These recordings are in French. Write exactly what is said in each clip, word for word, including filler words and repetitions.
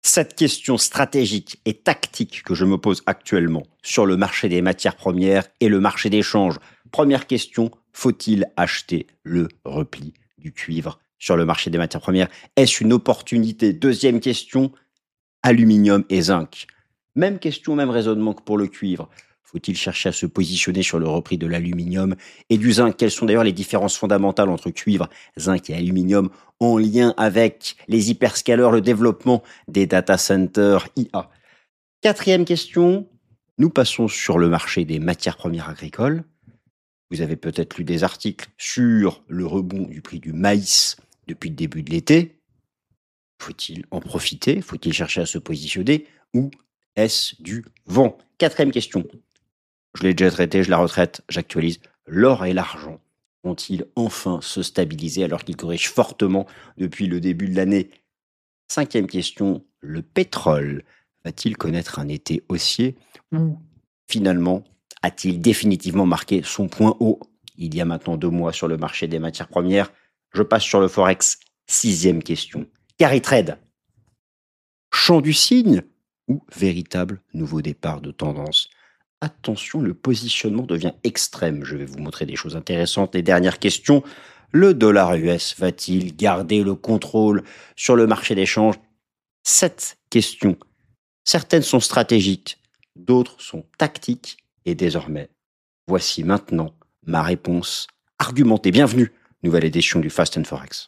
Cette question stratégique et tactique que je me pose actuellement sur le marché des matières premières et le marché des changes. Première question, faut-il acheter le repli du cuivre sur le marché des matières premières? Est-ce une opportunité? Deuxième question, aluminium et zinc. Même question, même raisonnement que pour le cuivre. Faut-il chercher à se positionner sur le repli de l'aluminium et du zinc? Quelles sont d'ailleurs les différences fondamentales entre cuivre, zinc et aluminium en lien avec les hyperscalers, le développement des data centers I A? Quatrième question, nous passons sur le marché des matières premières agricoles. Vous avez peut-être lu des articles sur le rebond du prix du maïs depuis le début de l'été. Faut-il en profiter? Faut-il chercher à se positionner? Ou est-ce du vent? Quatrième question. Je l'ai déjà traité, je la retraite, j'actualise. L'or et l'argent vont-ils enfin se stabiliser alors qu'ils corrigent fortement depuis le début de l'année? Cinquième question. Le pétrole va-t-il connaître un été haussier? Ou finalement a-t-il définitivement marqué son point haut il y a maintenant deux mois sur le marché des matières premières? Je passe sur le Forex. Sixième question. Carry trade. Chant du cygne ou véritable nouveau départ de tendance? Attention, le positionnement devient extrême. Je vais vous montrer des choses intéressantes. Les dernières questions. Le dollar U S va-t-il garder le contrôle sur le marché des changes? Sept questions. Certaines sont stratégiques, d'autres sont tactiques. Et désormais, voici maintenant ma réponse argumentée. Bienvenue, nouvelle édition du Fast and Forex.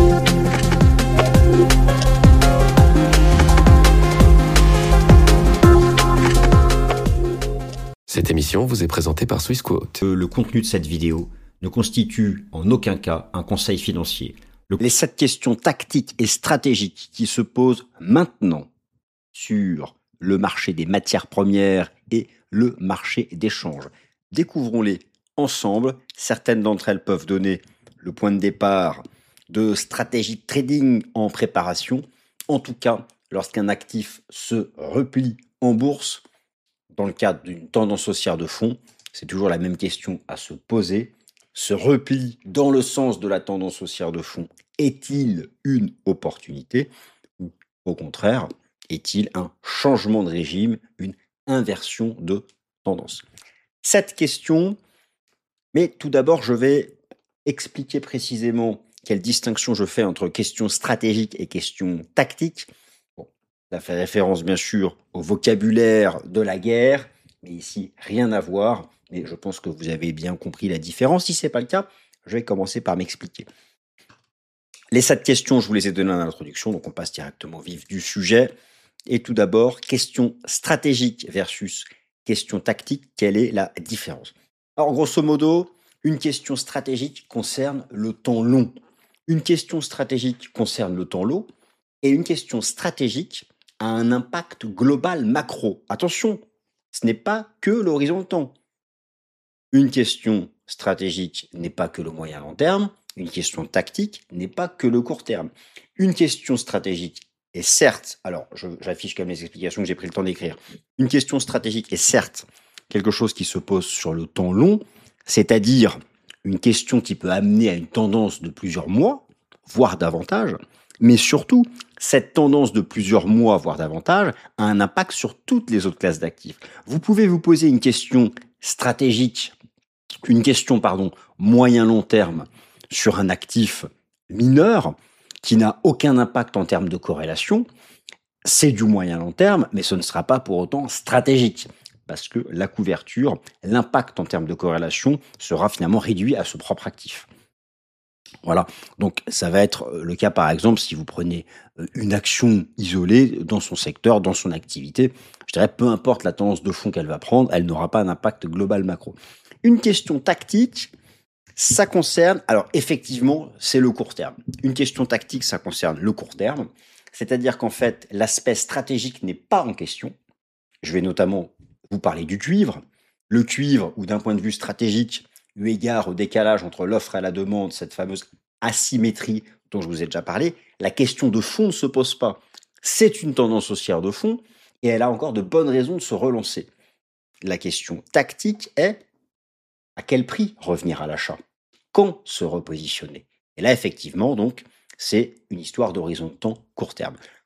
Cette émission vous est présentée par Swissquote. Le contenu de cette vidéo ne constitue en aucun cas un conseil financier. Le- Les sept questions tactiques et stratégiques qui se posent maintenant sur le marché des matières premières et le marché des changes. Découvrons-les ensemble. Certaines d'entre elles peuvent donner le point de départ de stratégie de trading en préparation. En tout cas, lorsqu'un actif se replie en bourse, dans le cadre d'une tendance haussière de fond, c'est toujours la même question à se poser. Ce repli dans le sens de la tendance haussière de fond est-il une opportunité ou au contraire, est-il un changement de régime, une inversion de tendance? Cette question, mais tout d'abord, je vais expliquer précisément quelle distinction je fais entre questions stratégiques et questions tactiques. Bon, ça fait référence bien sûr au vocabulaire de la guerre, mais ici rien à voir. Mais je pense que vous avez bien compris la différence. Si ce n'est pas le cas, je vais commencer par m'expliquer. Les sept questions, je vous les ai données en introduction, donc on passe directement au vif du sujet. Et tout d'abord, question stratégique versus question tactique, quelle est la différence? Alors, grosso modo, une question stratégique concerne le temps long. Une question stratégique concerne le temps long et une question stratégique a un impact global macro. Attention, ce n'est pas que l'horizon de temps. Une question stratégique n'est pas que le moyen long terme, une question tactique n'est pas que le court terme. Une question stratégique est certes, alors je- j'affiche quand même les explications que j'ai pris le temps d'écrire, une question stratégique est certes quelque chose qui se pose sur le temps long, c'est-à-dire une question qui peut amener à une tendance de plusieurs mois, voire davantage, mais surtout, cette tendance de plusieurs mois, voire davantage, a un impact sur toutes les autres classes d'actifs. Vous pouvez vous poser une question stratégique, une question, pardon, moyen-long terme sur un actif mineur qui n'a aucun impact en termes de corrélation. C'est du moyen-long terme, mais ce ne sera pas pour autant stratégique. Parce que la couverture, l'impact en termes de corrélation sera finalement réduit à ce propre actif. Voilà, donc ça va être euh, le cas par exemple si vous prenez euh, une action isolée dans son secteur, dans son activité, je dirais peu importe la tendance de fond qu'elle va prendre, elle n'aura pas d'impact global macro. Une question tactique, ça concerne, alors effectivement, c'est le court terme. Une question tactique, ça concerne le court terme, c'est-à-dire qu'en fait, l'aspect stratégique n'est pas en question. Je vais notamment vous parler du cuivre. Le cuivre, ou d'un point de vue stratégique, eu égard au décalage entre l'offre et la demande, cette fameuse asymétrie dont je vous ai déjà parlé, la question de fond ne se pose pas. C'est une tendance haussière de fond et elle a encore de bonnes raisons de se relancer. La question tactique est à quel prix revenir à l'achat? Quand se repositionner? Et là, effectivement, donc, c'est une histoire d'horizon de temps court terme.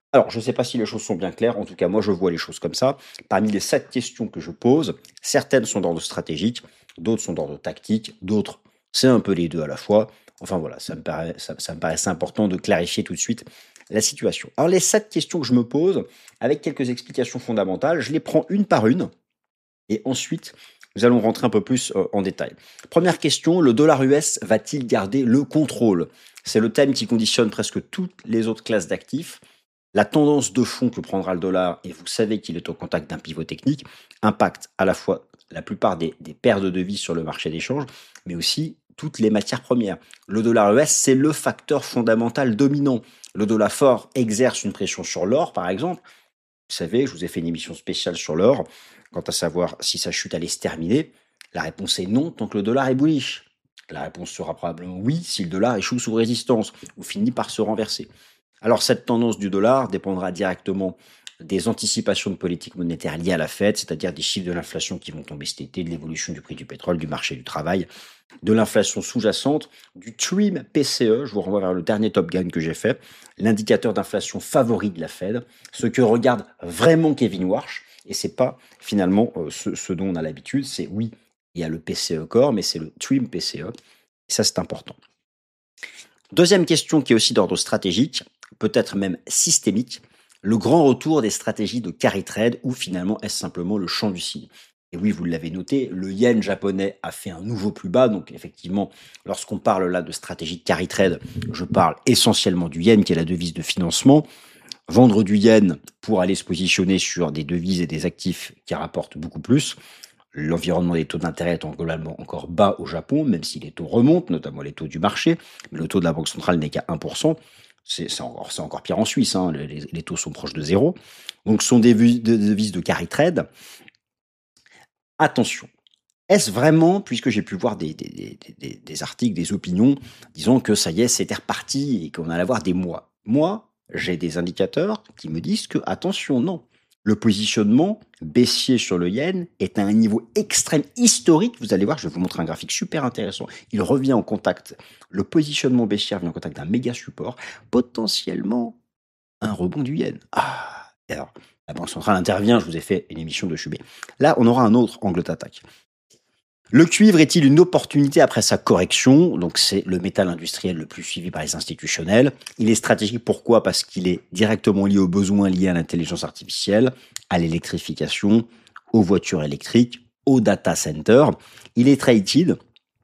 Alors, je ne sais pas si les choses sont bien claires. En tout cas, moi, je vois les choses comme ça. Parmi les sept questions que je pose, certaines sont d'ordre stratégique, d'autres sont d'ordre tactique, d'autres, c'est un peu les deux à la fois. Enfin voilà, ça me paraît, ça, ça me paraissait important de clarifier tout de suite la situation. Alors, les sept questions que je me pose, avec quelques explications fondamentales, je les prends une par une. Et ensuite, nous allons rentrer un peu plus euh, en détail. Première question, le dollar U S va-t-il garder le contrôle? C'est le thème qui conditionne presque toutes les autres classes d'actifs. La tendance de fond que prendra le dollar, et vous savez qu'il est au contact d'un pivot technique, impacte à la fois la plupart des, des paires de devises sur le marché d'échange, mais aussi toutes les matières premières. Le dollar U S, c'est le facteur fondamental dominant. Le dollar fort exerce une pression sur l'or, par exemple. Vous savez, je vous ai fait une émission spéciale sur l'or. Quant à savoir si sa chute allait se terminer, la réponse est non tant que le dollar est bullish. La réponse sera probablement oui si le dollar échoue sous résistance ou finit par se renverser. Alors cette tendance du dollar dépendra directement des anticipations de politique monétaire liées à la Fed, c'est-à-dire des chiffres de l'inflation qui vont tomber cet été, de l'évolution du prix du pétrole, du marché du travail, de l'inflation sous-jacente, du T R I M P C E, je vous renvoie vers le dernier Top Gun que j'ai fait, l'indicateur d'inflation favori de la Fed, ce que regarde vraiment Kevin Warsh, et c'est pas finalement euh, ce, ce dont on a l'habitude, c'est oui, il y a le P C E Core, mais c'est le T R I M P C E, et ça c'est important. Deuxième question qui est aussi d'ordre stratégique, peut-être même systémique, le grand retour des stratégies de carry trade ou finalement est-ce simplement le chant du cygne? Et oui, vous l'avez noté, le yen japonais a fait un nouveau plus bas, donc effectivement, lorsqu'on parle là de stratégie de carry trade, je parle essentiellement du yen qui est la devise de financement. Vendre du yen pour aller se positionner sur des devises et des actifs qui rapportent beaucoup plus. L'environnement des taux d'intérêt est globalement encore bas au Japon, même si les taux remontent, notamment les taux du marché. Mais le taux de la Banque centrale n'est qu'à un pour cent. C'est, c'est, encore, c'est encore pire en Suisse, hein. les, les taux sont proches de zéro. Donc ce sont des devises de carry trade. Attention, est-ce vraiment, puisque j'ai pu voir des, des, des, des, des articles, des opinions, disons que ça y est, c'était reparti et qu'on allait avoir des mois. Moi, j'ai des indicateurs qui me disent que, attention, non. Le positionnement baissier sur le yen est à un niveau extrême historique. Vous allez voir, je vais vous montrer un graphique super intéressant. Il revient en contact, le positionnement baissier revient en contact d'un méga support, potentiellement un rebond du yen. Ah, alors, la Banque centrale intervient, je vous ai fait une émission de Chubé. Là, on aura un autre angle d'attaque. Le cuivre est-il une opportunité après sa correction? Donc c'est le métal industriel le plus suivi par les institutionnels. Il est stratégique, pourquoi? Parce qu'il est directement lié aux besoins liés à l'intelligence artificielle, à l'électrification, aux voitures électriques, aux data centers. Il est traded.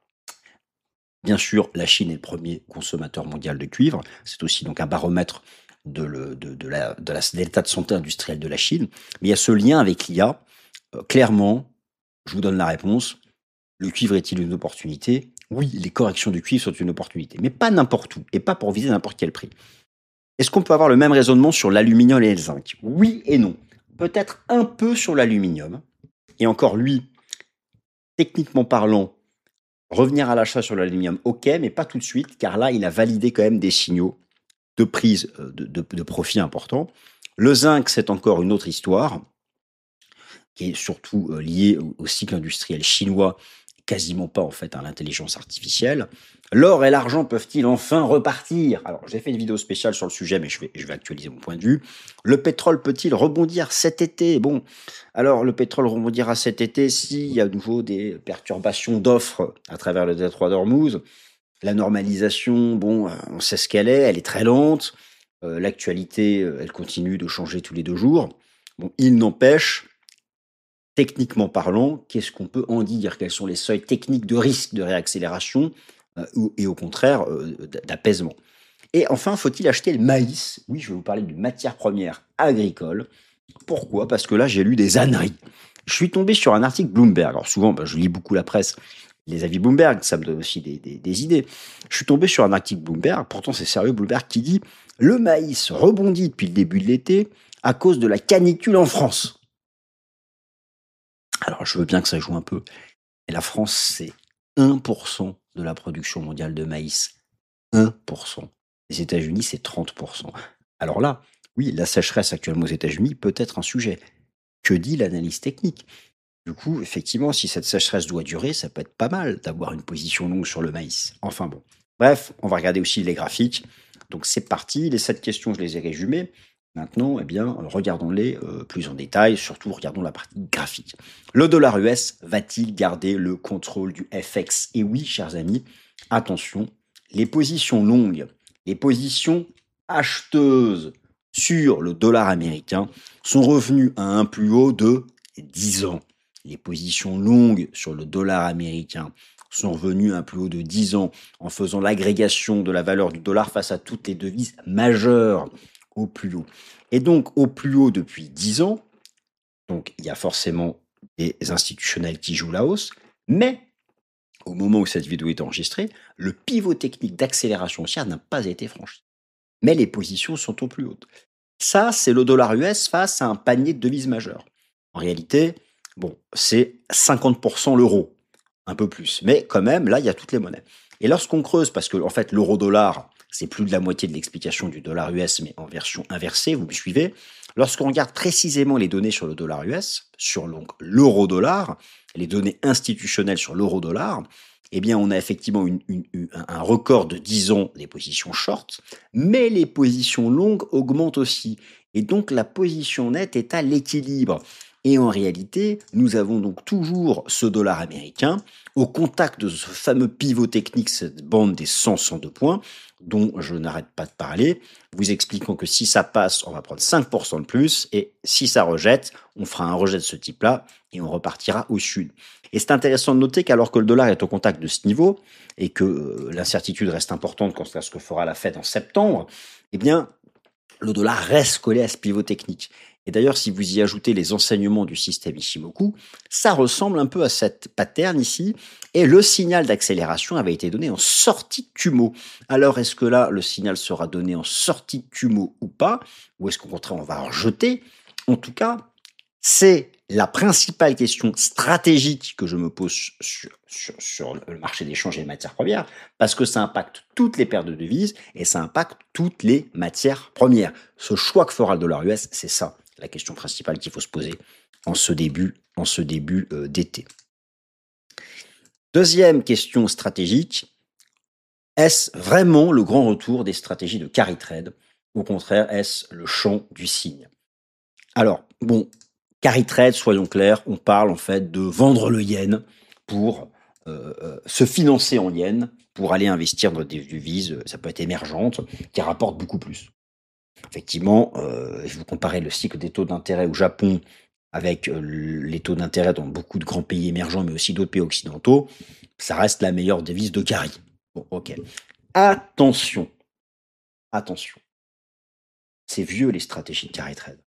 Bien sûr, la Chine est le premier consommateur mondial de cuivre. C'est aussi donc un baromètre de, le, de, de, la, de, la, de l'état de santé industrielle de la Chine. Mais il y a ce lien avec l'I A. Euh, clairement, je vous donne la réponse. Le cuivre est-il une opportunité? Oui, les corrections du cuivre sont une opportunité, mais pas n'importe où et pas pour viser n'importe quel prix. Est-ce qu'on peut avoir le même raisonnement sur l'aluminium et le zinc? Oui et non. Peut-être un peu sur l'aluminium. Et encore lui, techniquement parlant, revenir à l'achat sur l'aluminium, ok, mais pas tout de suite, car là, il a validé quand même des signaux de prise de, de, de profit importants. Le zinc, c'est encore une autre histoire, qui est surtout liée au, au cycle industriel chinois, quasiment pas en fait à l'intelligence artificielle. L'or et l'argent peuvent-ils enfin repartir? Alors j'ai fait une vidéo spéciale sur le sujet, mais je vais, je vais actualiser mon point de vue. Le pétrole peut-il rebondir cet été? Bon, alors le pétrole rebondira cet été s'il y a à nouveau des perturbations d'offres à travers le détroit d'Ormuz. La normalisation, bon, on sait ce qu'elle est, elle est très lente. Euh, l'actualité, elle continue de changer tous les deux jours. Bon, il n'empêche, techniquement parlant, qu'est-ce qu'on peut en dire? Quels sont les seuils techniques de risque de réaccélération euh, et au contraire euh, d'apaisement? Et enfin, faut-il acheter le maïs? Oui, je vais vous parler d'une matière première agricole. Pourquoi? Parce que là, j'ai lu des âneries. Je suis tombé sur un article Bloomberg. Alors souvent, ben, je lis beaucoup la presse, les avis Bloomberg, ça me donne aussi des, des, des idées. Je suis tombé sur un article Bloomberg, pourtant c'est sérieux, Bloomberg, qui dit « Le maïs rebondit depuis le début de l'été à cause de la canicule en France ». Alors, je veux bien que ça joue un peu. Et la France, c'est un pour cent de la production mondiale de maïs. un pour cent. Les États-Unis, c'est trente pour cent. Alors là, oui, la sécheresse actuellement aux États-Unis peut être un sujet. Que dit l'analyse technique? Du coup, effectivement, si cette sécheresse doit durer, ça peut être pas mal d'avoir une position longue sur le maïs. Enfin bon. Bref, on va regarder aussi les graphiques. Donc c'est parti. Les sept questions, je les ai résumées. Maintenant, eh bien, regardons-les euh, plus en détail, surtout regardons la partie graphique. Le dollar U S va-t-il garder le contrôle du F X? Et oui, chers amis, attention, les positions longues, les positions acheteuses sur le dollar américain sont revenues à un plus haut de dix ans. Les positions longues sur le dollar américain sont revenues à un plus haut de dix ans en faisant l'agrégation de la valeur du dollar face à toutes les devises majeures au plus haut. Et donc, au plus haut depuis dix ans, donc il y a forcément des institutionnels qui jouent la hausse, mais au moment où cette vidéo est enregistrée, le pivot technique d'accélération haussière n'a pas été franchi. Mais les positions sont au plus hautes. Ça, c'est le dollar U S face à un panier de devises majeures. En réalité, bon, c'est cinquante pour cent l'euro, un peu plus. Mais quand même, là, il y a toutes les monnaies. Et lorsqu'on creuse, parce que en fait, l'euro-dollar, c'est plus de la moitié de l'explication du dollar U S, mais en version inversée, vous me suivez. Lorsqu'on regarde précisément les données sur le dollar U S, sur donc l'euro-dollar, les données institutionnelles sur l'euro-dollar, eh bien, on a effectivement une, une, une, un record de dix ans des positions short, mais les positions longues augmentent aussi. Et donc, la position nette est à l'équilibre. Et en réalité, nous avons donc toujours ce dollar américain au contact de ce fameux pivot technique, cette bande des cent à cent deux points, dont je n'arrête pas de parler, vous expliquant que si ça passe, on va prendre cinq pour cent de plus, et si ça rejette, on fera un rejet de ce type-là, et on repartira au sud. Et c'est intéressant de noter qu'alors que le dollar est au contact de ce niveau, et que euh, l'incertitude reste importante quant à ce que fera la Fed en septembre, eh bien, le dollar reste collé à ce pivot technique. Et d'ailleurs, si vous y ajoutez les enseignements du système Ichimoku, ça ressemble un peu à cette pattern ici. Et le signal d'accélération avait été donné en sortie de Kumo. Alors, est-ce que là, le signal sera donné en sortie de Kumo ou pas? Ou est-ce qu'au contraire, on va en rejeter? En tout cas, c'est la principale question stratégique que je me pose sur, sur, sur le marché d'échange et des matières premières, parce que ça impacte toutes les paires de devises et ça impacte toutes les matières premières. Ce choix que fera le dollar U S, c'est ça, la question principale qu'il faut se poser en ce début, en ce début euh, d'été. Deuxième question stratégique, est-ce vraiment le grand retour des stratégies de carry trade? Au contraire, est-ce le champ du cygne? Alors, bon, carry trade, soyons clairs, on parle en fait de vendre le yen pour euh, euh, se financer en yen, pour aller investir dans des devises, ça peut être émergentes, qui rapportent beaucoup plus. Effectivement, euh, je vous comparais le cycle des taux d'intérêt au Japon avec euh, les taux d'intérêt dans beaucoup de grands pays émergents, mais aussi d'autres pays occidentaux, ça reste la meilleure devise de carry. Bon, ok. Attention, attention. C'est vieux les stratégies de carry trade.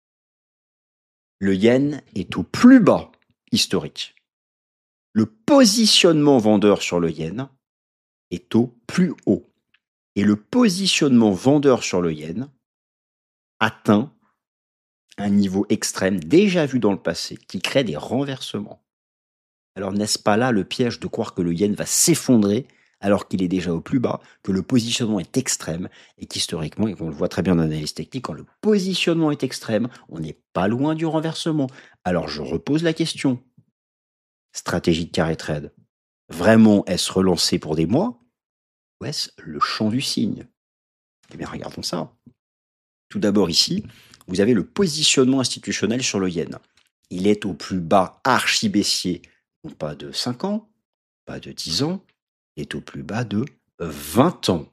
Le yen est au plus bas historique. Le positionnement vendeur sur le yen est au plus haut. Et le positionnement vendeur sur le yen atteint un niveau extrême déjà vu dans le passé qui crée des renversements. Alors n'est-ce pas là le piège de croire que le yen va s'effondrer alors qu'il est déjà au plus bas, que le positionnement est extrême et qu'historiquement, et on le voit très bien en analyse technique, quand le positionnement est extrême, on n'est pas loin du renversement. Alors je repose la question. Stratégie de carry trade. Vraiment, est-ce relancé pour des mois? Ou est-ce le champ du cygne? Eh bien, regardons ça. Tout d'abord ici, vous avez le positionnement institutionnel sur le yen. Il est au plus bas archi baissier, non pas de cinq ans, pas de dix ans, il est au plus bas de vingt ans.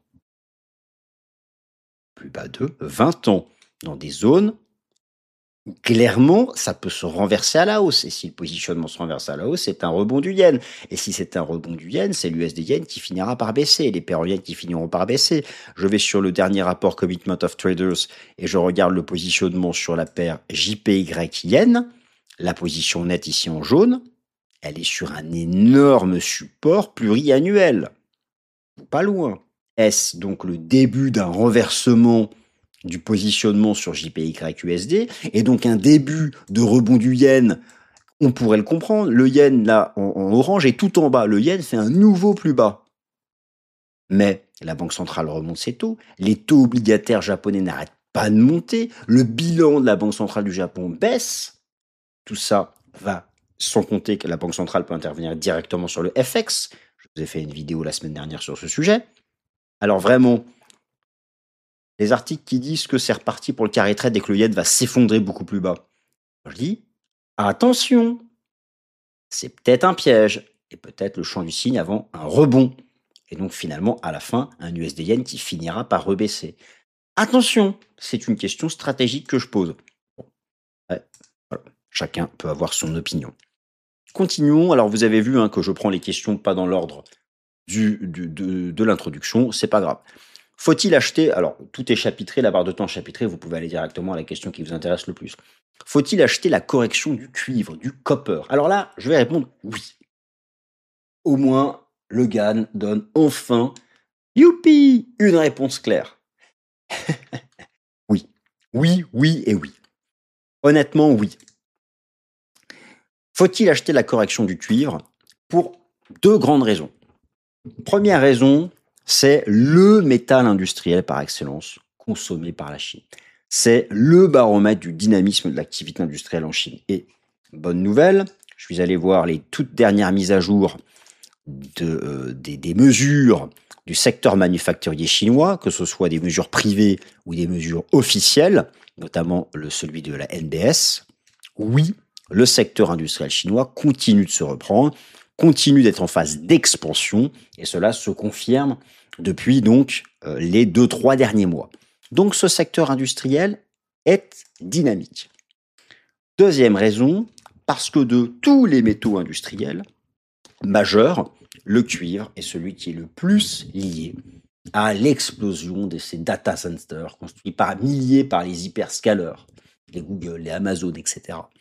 Plus bas de vingt ans, dans des zones où clairement, ça peut se renverser à la hausse. Et si le positionnement se renverse à la hausse, c'est un rebond du yen. Et si c'est un rebond du yen, c'est l'U S D yen qui finira par baisser, les paires yen qui finiront par baisser. Je vais sur le dernier rapport Commitment of Traders et je regarde le positionnement sur la paire J P Y yen. La position nette ici en jaune, elle est sur un énorme support pluriannuel. Pas loin. Est-ce donc le début d'un renversement du positionnement sur J P Y U S D et donc un début de rebond du yen? On pourrait le comprendre. Le yen, là, en, en orange, est tout en bas. Le yen fait un nouveau plus bas. Mais la Banque centrale remonte ses taux. Les taux obligataires japonais n'arrêtent pas de monter. Le bilan de la Banque centrale du Japon baisse. Tout ça va, sans compter que la Banque centrale peut intervenir directement sur le F X. Je vous ai fait une vidéo la semaine dernière sur ce sujet. Alors vraiment, les articles qui disent que c'est reparti pour le carré trade et que le yen va s'effondrer beaucoup plus bas. Je dis, attention, c'est peut-être un piège et peut-être le champ du signe avant un rebond. Et donc finalement, à la fin, un U S D yen qui finira par rebaisser. Attention, c'est une question stratégique que je pose. Bon, ouais, voilà. Chacun peut avoir son opinion. Continuons. Alors vous avez vu hein, que je prends les questions pas dans l'ordre du, du, de, de l'introduction, c'est pas grave. Faut-il acheter, alors tout est chapitré, la barre de temps chapitrée, vous pouvez aller directement à la question qui vous intéresse le plus. Faut-il acheter la correction du cuivre, du copper? Alors là, je vais répondre oui. Au moins, le G A N donne enfin, youpi, une réponse claire. Oui, oui, oui et oui. Honnêtement, oui. Faut-il acheter la correction du cuivre? Pour deux grandes raisons. Première raison, c'est le métal industriel par excellence consommé par la Chine. C'est le baromètre du dynamisme de l'activité industrielle en Chine. Et bonne nouvelle, je suis allé voir les toutes dernières mises à jour de, euh, des, des mesures du secteur manufacturier chinois, que ce soit des mesures privées ou des mesures officielles, notamment le, celui de la N B S. Oui, le secteur industriel chinois continue de se reprendre, continue d'être en phase d'expansion, et cela se confirme depuis donc euh, les deux, trois derniers mois. Donc ce secteur industriel est dynamique. Deuxième raison, parce que de tous les métaux industriels majeurs, le cuivre est celui qui est le plus lié à l'explosion de ces data centers construits par milliers par les hyperscalers, les Google, les Amazon, et cetera.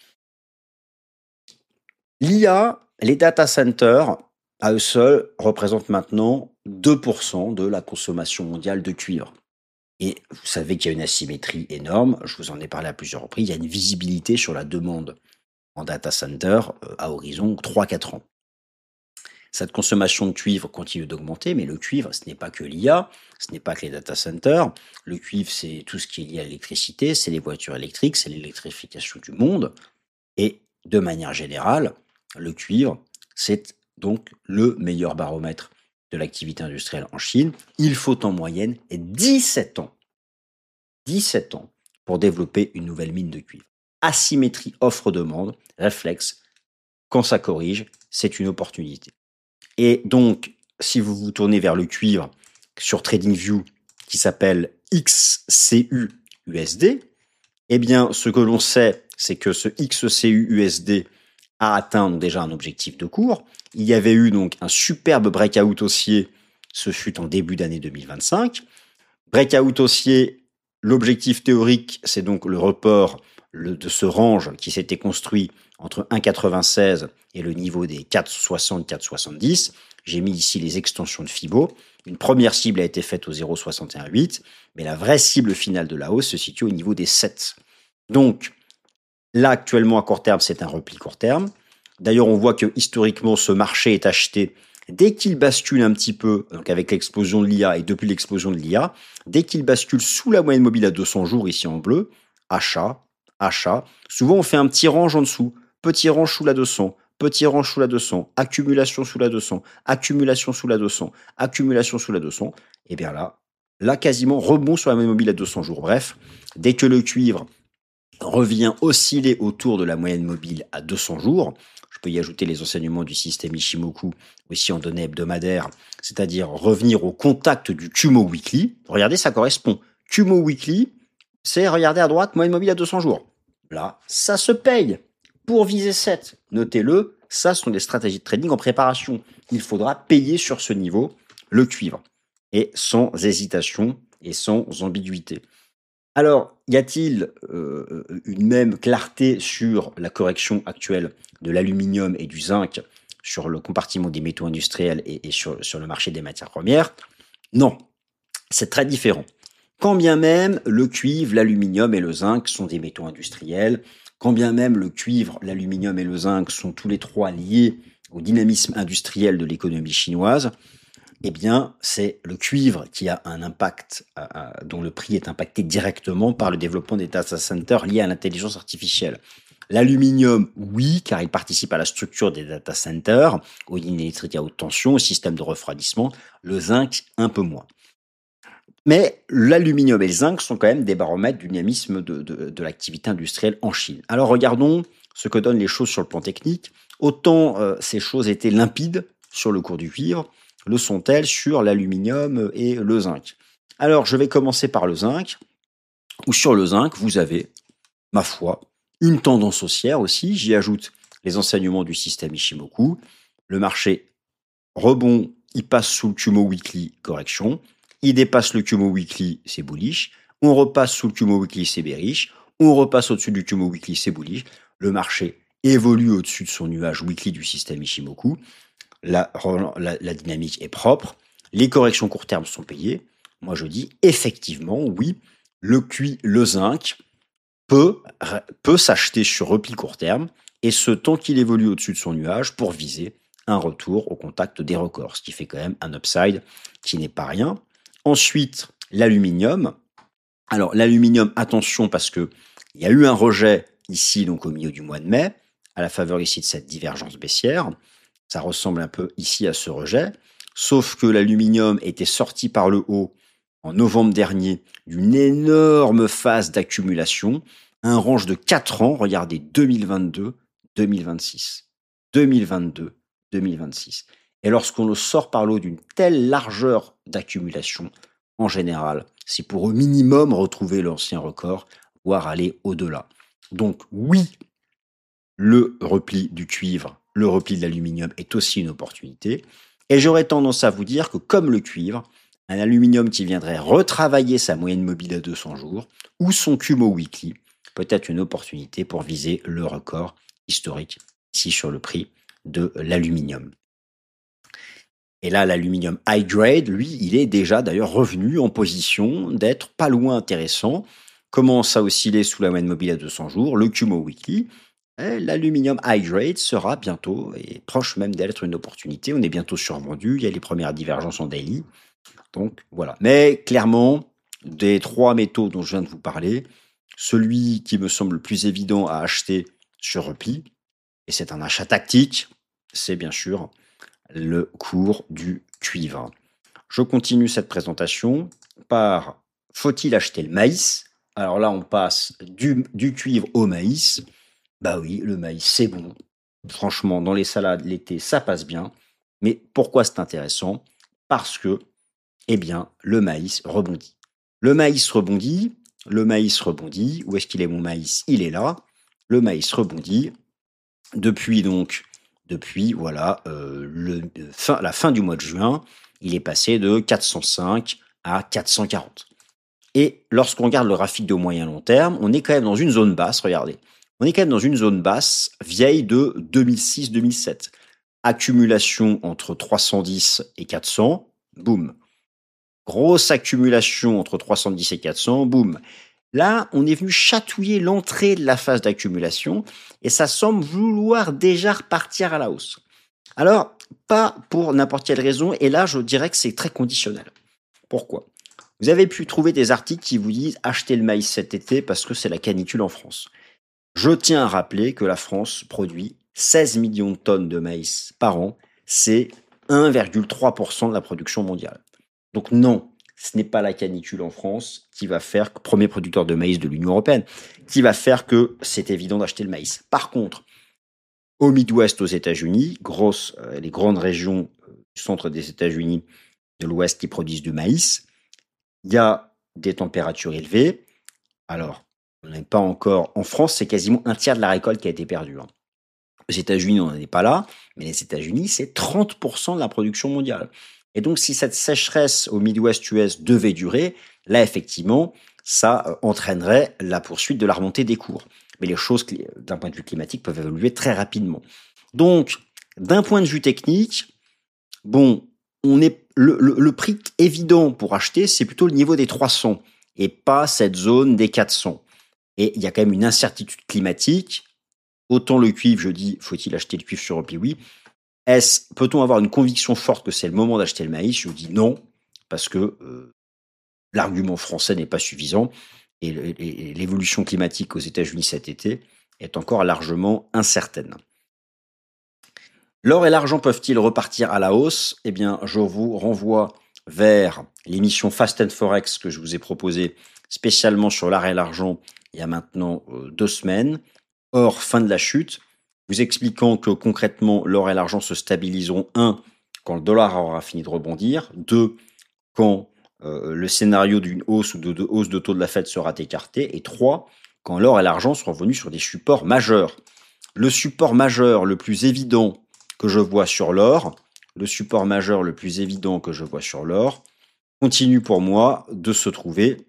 L'I A, les data centers, à eux seuls, représentent maintenant deux pour cent de la consommation mondiale de cuivre. Et vous savez qu'il y a une asymétrie énorme, je vous en ai parlé à plusieurs reprises, il y a une visibilité sur la demande en data center à horizon trois à quatre ans. Cette consommation de cuivre continue d'augmenter, mais le cuivre, ce n'est pas que l'I A, ce n'est pas que les data centers. Le cuivre, c'est tout ce qui est lié à l'électricité, c'est les voitures électriques, c'est l'électrification du monde. Et de manière générale, le cuivre, c'est donc le meilleur baromètre de l'activité industrielle en Chine. Il faut en moyenne dix-sept ans, dix-sept ans pour développer une nouvelle mine de cuivre. Asymétrie offre-demande, réflexe, quand ça corrige, c'est une opportunité. Et donc, si vous vous tournez vers le cuivre sur TradingView qui s'appelle X C U U S D, eh bien, ce que l'on sait, c'est que ce X C U U S D a atteint donc déjà un objectif de cours. Il y avait eu donc un superbe breakout haussier, ce fut en début d'année deux mille vingt-cinq. Breakout haussier, l'objectif théorique, c'est donc le report le, de ce range qui s'était construit entre un virgule quatre-vingt-seize et le niveau des quatre virgule soixante, quatre virgule soixante-dix. J'ai mis ici les extensions de Fibo. Une première cible a été faite au zéro virgule soixante et un huit, mais la vraie cible finale de la hausse se situe au niveau des sept. Donc, là, actuellement, à court terme, c'est un repli court terme. D'ailleurs, on voit que historiquement, ce marché est acheté dès qu'il bascule un petit peu, donc avec l'explosion de l'I A et depuis l'explosion de l'I A, dès qu'il bascule sous la moyenne mobile à deux cents jours, ici en bleu, achat, achat. Souvent, on fait un petit range en dessous, petit range sous la deux cents, petit range sous la deux cents, accumulation sous la deux cents, accumulation sous la deux cents, accumulation sous la deux cents. Et bien là, là, quasiment rebond sur la moyenne mobile à deux cents jours. Bref, dès que le cuivre revient osciller autour de la moyenne mobile à deux cents jours, je peux y ajouter les enseignements du système Ishimoku aussi en données hebdomadaires, c'est-à-dire revenir au contact du Kumo Weekly. Regardez, ça correspond. Kumo Weekly, c'est, regardez à droite, moyenne mobile à deux cents jours. Là, ça se paye pour viser sept. Notez-le, ça ce sont des stratégies de trading en préparation. Il faudra payer sur ce niveau le cuivre. Et sans hésitation et sans ambiguïté. Alors, y a-t-il euh, une même clarté sur la correction actuelle de l'aluminium et du zinc sur le compartiment des métaux industriels et, et sur, sur le marché des matières premières? Non, c'est très différent. Quand bien même le cuivre, l'aluminium et le zinc sont des métaux industriels, quand bien même le cuivre, l'aluminium et le zinc sont tous les trois liés au dynamisme industriel de l'économie chinoise, eh bien, c'est le cuivre qui a un impact, euh, dont le prix est impacté directement par le développement des data centers liés à l'intelligence artificielle. L'aluminium, oui, car il participe à la structure des data centers, aux lignes électriques à haute tension, au système de refroidissement. Le zinc, un peu moins. Mais l'aluminium et le zinc sont quand même des baromètres du dynamisme de, de, de l'activité industrielle en Chine. Alors regardons ce que donnent les choses sur le plan technique. Autant euh, ces choses étaient limpides sur le cours du cuivre, le sont-elles sur l'aluminium et le zinc. Alors je vais commencer par le zinc, où sur le zinc, vous avez, ma foi, une tendance haussière aussi. J'y ajoute les enseignements du système Ishimoku. Le marché rebond, il passe sous le Kumo Weekly, correction. Il dépasse le Kumo Weekly, c'est bullish. On repasse sous le Kumo Weekly, c'est bearish. On repasse au-dessus du Kumo Weekly, c'est bullish. Le marché évolue au-dessus de son nuage weekly du système Ishimoku. La, la, la dynamique est propre. Les corrections court terme sont payées. Moi, je dis effectivement, oui, le Q I, le zinc peut, peut s'acheter sur repli court terme, et ce tant qu'il évolue au-dessus de son nuage pour viser un retour au contact des records, ce qui fait quand même un upside qui n'est pas rien. Ensuite, l'aluminium. Alors, l'aluminium, attention, parce que il y a eu un rejet ici, donc au milieu du mois de mai, à la faveur ici de cette divergence baissière. Ça ressemble un peu ici à ce rejet, sauf que l'aluminium était sorti par le haut en novembre dernier d'une énorme phase d'accumulation, un range de quatre ans, regardez, deux mille vingt-deux deux mille vingt-six. deux mille vingt-deux deux mille vingt-six. Et lorsqu'on le sort par le haut d'une telle largeur d'accumulation, en général, c'est pour au minimum retrouver l'ancien record, voire aller au-delà. Donc oui, le repli du cuivre, le repli de l'aluminium est aussi une opportunité. Et j'aurais tendance à vous dire que comme le cuivre, un aluminium qui viendrait retravailler sa moyenne mobile à deux cents jours ou son Kumo Weekly peut être une opportunité pour viser le record historique ici sur le prix de l'aluminium. Et là, l'aluminium high grade, lui, il est déjà d'ailleurs revenu en position d'être pas loin intéressant, commence à osciller sous la moyenne mobile à deux cents jours, le Kumo Weekly. L'aluminium high grade sera bientôt, et proche même d'être une opportunité. On est bientôt survendu, il y a les premières divergences en daily. Donc voilà. Mais clairement, des trois métaux dont je viens de vous parler, celui qui me semble le plus évident à acheter sur repli, et c'est un achat tactique, c'est bien sûr le cours du cuivre. Je continue cette présentation par faut-il acheter le maïs? Alors là, on passe du, du cuivre au maïs. Bah oui, le maïs, c'est bon. Franchement, dans les salades, l'été, ça passe bien. Mais pourquoi c'est intéressant? Parce que, eh bien, le maïs rebondit. Le maïs rebondit, le maïs rebondit. Où est-ce qu'il est mon maïs? Il est là. Le maïs rebondit. Depuis donc, depuis voilà, euh, le, fin, la fin du mois de juin, il est passé de quatre cent cinq à quatre cent quarante. Et lorsqu'on regarde le graphique de moyen long terme, on est quand même dans une zone basse, regardez. On est quand même dans une zone basse vieille de deux mille six deux mille sept. Accumulation entre trois cent dix et quatre cents, boum. Grosse accumulation entre trois cent dix et quatre cents, boum. Là, on est venu chatouiller l'entrée de la phase d'accumulation et ça semble vouloir déjà repartir à la hausse. Alors, pas pour n'importe quelle raison, et là, je dirais que c'est très conditionnel. Pourquoi? Vous avez pu trouver des articles qui vous disent « Achetez le maïs cet été parce que c'est la canicule en France ». Je tiens à rappeler que la France produit seize millions de tonnes de maïs par an, c'est un virgule trois pour cent de la production mondiale. Donc non, ce n'est pas la canicule en France qui va faire, premier producteur de maïs de l'Union européenne, qui va faire que c'est évident d'acheter le maïs. Par contre, au Midwest aux États-Unis, grosses, euh, les grandes régions euh, du centre des États-Unis, de l'Ouest qui produisent du maïs, il y a des températures élevées. Alors, on n'est pas encore... En France, c'est quasiment un tiers de la récolte qui a été perdue. Hein. Aux États-Unis, on n'en est pas là, mais les États-Unis, c'est trente pour cent de la production mondiale. Et donc, si cette sécheresse au Midwest U S devait durer, là, effectivement, ça entraînerait la poursuite de la remontée des cours. Mais les choses, d'un point de vue climatique, peuvent évoluer très rapidement. Donc, d'un point de vue technique, bon, on est le, le, le prix évident pour acheter, c'est plutôt le niveau des trois cents et pas cette zone des quatre cents. Et il y a quand même une incertitude climatique. Autant le cuivre, je dis, faut-il acheter le cuivre sur repli? Oui. Est-ce, peut-on avoir une conviction forte que c'est le moment d'acheter le maïs? Je dis non, parce que euh, l'argument français n'est pas suffisant et, le, et l'évolution climatique aux États-Unis cet été est encore largement incertaine. L'or et l'argent peuvent-ils repartir à la hausse? Eh bien, je vous renvoie vers l'émission Fast and Forex que je vous ai proposée spécialement sur l'art et l'argent il y a maintenant euh, deux semaines, hors fin de la chute, vous expliquant que concrètement l'or et l'argent se stabiliseront, un, quand le dollar aura fini de rebondir, deux, quand euh, le scénario d'une hausse ou de, de hausse de taux de la Fed sera écarté, et trois, quand l'or et l'argent seront revenus sur des supports majeurs. Le support majeur le plus évident que je vois sur l'or, le support majeur le plus évident que je vois sur l'or, continue pour moi de se trouver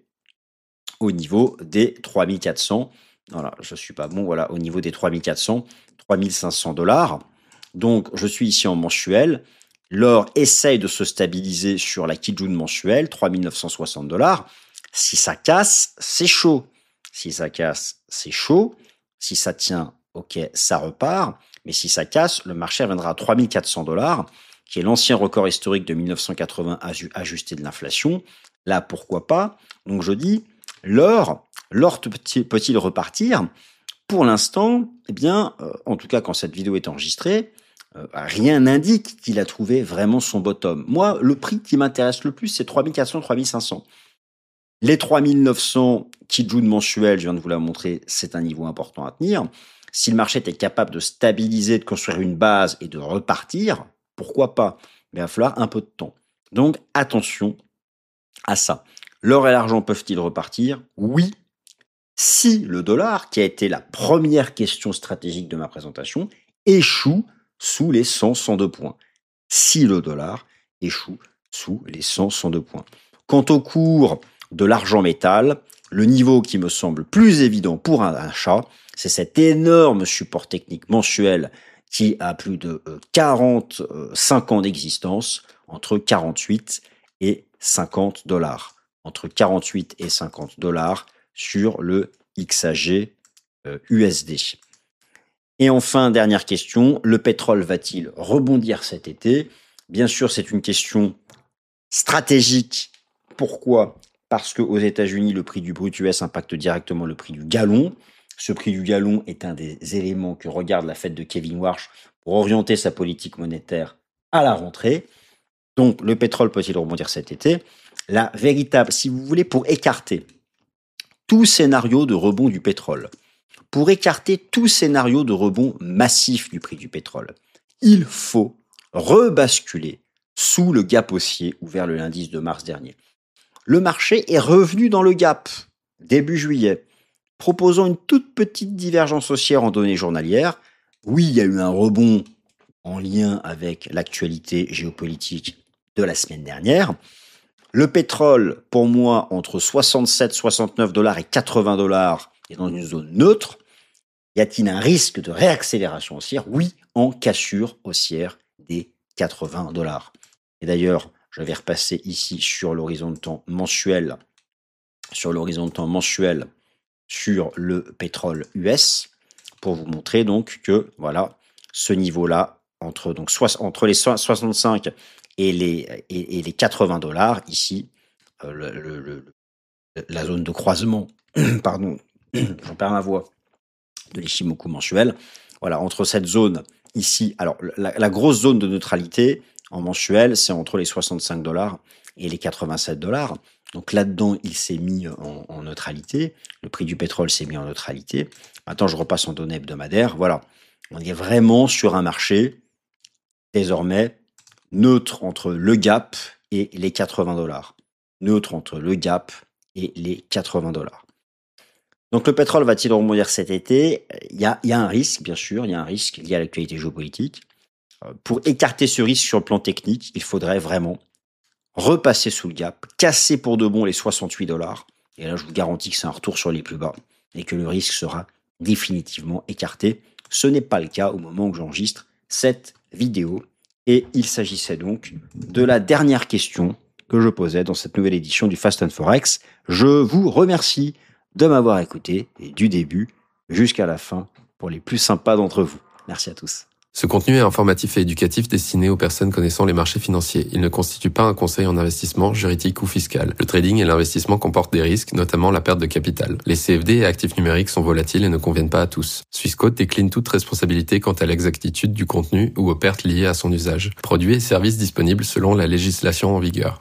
au niveau des trois mille quatre cents. Voilà, je suis pas bon, voilà, au niveau des trois mille quatre cents, trois mille cinq cents dollars. Donc, je suis ici en mensuel. L'or essaye de se stabiliser sur la Kijun mensuelle, trois mille neuf cent soixante dollars. Si ça casse, c'est chaud. Si ça casse, c'est chaud. Si ça tient, ok, ça repart. Mais si ça casse, le marché reviendra à trois mille quatre cents dollars, qui est l'ancien record historique de mille neuf cent quatre-vingts ajusté de l'inflation. Là, pourquoi pas? Donc, je dis, l'or, l'or peut-il repartir? Pour l'instant, eh bien, euh, en tout cas, quand cette vidéo est enregistrée, euh, rien n'indique qu'il a trouvé vraiment son bottom. Moi, le prix qui m'intéresse le plus, c'est trois mille quatre cents, trois mille cinq cents. Les trois mille neuf cents Kijun mensuels, je viens de vous la montrer, c'est un niveau important à tenir. Si le marché est capable de stabiliser, de construire une base et de repartir, pourquoi pas? Mais il va falloir un peu de temps. Donc, attention à ça. L'or et l'argent peuvent-ils repartir? Oui. Si le dollar, qui a été la première question stratégique de ma présentation, échoue sous les cent, cent deux points. Si le dollar échoue sous les cent, cent deux points. Quant au cours de l'argent métal, le niveau qui me semble plus évident pour un achat, c'est cet énorme support technique mensuel qui a plus de quarante-cinq ans d'existence, entre quarante-huit et cinquante dollars. Entre quarante-huit et cinquante dollars sur le X A G euh, U S D. Et enfin, dernière question, le pétrole va-t-il rebondir cet été? Bien sûr, c'est une question stratégique. Pourquoi? Parce qu'aux États-Unis, le prix du brut U S impacte directement le prix du gallon. Ce prix du gallon est un des éléments que regarde la Fed de Kevin Warsh pour orienter sa politique monétaire à la rentrée. Donc, le pétrole peut-il rebondir cet été? La véritable, si vous voulez, pour écarter tout scénario de rebond du pétrole, pour écarter tout scénario de rebond massif du prix du pétrole, il faut rebasculer sous le gap haussier ouvert le lundi de mars dernier. Le marché est revenu dans le gap début juillet, proposant une toute petite divergence haussière en données journalières. Oui, il y a eu un rebond en lien avec l'actualité géopolitique de la semaine dernière. Le pétrole, pour moi, entre soixante-sept, soixante-neuf dollars et quatre-vingts dollars, est dans une zone neutre. Y a-t-il un risque de réaccélération haussière? Oui, en cassure haussière des quatre-vingts dollars. Et d'ailleurs, je vais repasser ici sur l'horizon de temps mensuel, sur l'horizon de temps mensuel sur le pétrole U S, pour vous montrer donc que, voilà, ce niveau-là, entre, donc, so- entre les soixante-cinq et les, et, et les quatre-vingts dollars, ici, euh, le, le, le, la zone de croisement, pardon, j'en perds ma voix, de l'Ishimoku mensuel, voilà, entre cette zone ici, alors la, la grosse zone de neutralité en mensuel, c'est entre les soixante-cinq dollars et les quatre-vingt-sept dollars. Donc là-dedans, il s'est mis en, en neutralité. Le prix du pétrole s'est mis en neutralité. Maintenant, je repasse en données hebdomadaires. Voilà, on est vraiment sur un marché désormais neutre entre le gap et les quatre-vingts dollars. Neutre entre le gap et les quatre-vingts dollars. Donc le pétrole va-t-il rebondir cet été? Il y a, il y a un risque, bien sûr, il y a un risque lié à l'actualité géopolitique. Pour écarter ce risque sur le plan technique, il faudrait vraiment repasser sous le gap, casser pour de bon les soixante-huit dollars. Et là, je vous garantis que c'est un retour sur les plus bas et que le risque sera définitivement écarté. Ce n'est pas le cas au moment où j'enregistre cette vidéo. Et il s'agissait donc de la dernière question que je posais dans cette nouvelle édition du Fast and Forex. Je vous remercie de m'avoir écouté et du début jusqu'à la fin pour les plus sympas d'entre vous. Merci à tous. Ce contenu est informatif et éducatif destiné aux personnes connaissant les marchés financiers. Il ne constitue pas un conseil en investissement, juridique ou fiscal. Le trading et l'investissement comportent des risques, notamment la perte de capital. Les C F D et actifs numériques sont volatiles et ne conviennent pas à tous. Swissquote décline toute responsabilité quant à l'exactitude du contenu ou aux pertes liées à son usage. Produits et services disponibles selon la législation en vigueur.